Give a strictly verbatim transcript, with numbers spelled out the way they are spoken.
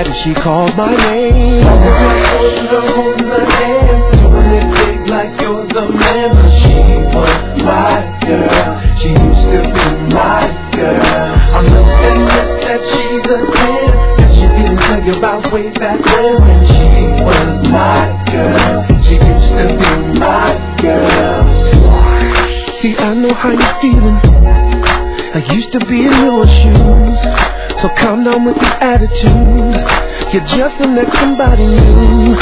mad and she called my name. I was like, holding her hand, doing it big like you're the man. But she was my girl, she used to be my girl. I must admit that she's a ten, that she didn't tell you about way back then. When she was my girl, she used to be my girl. See, I know how you're feeling. I used to be in your shoes, so calm down with the attitude. You're just the next somebody new.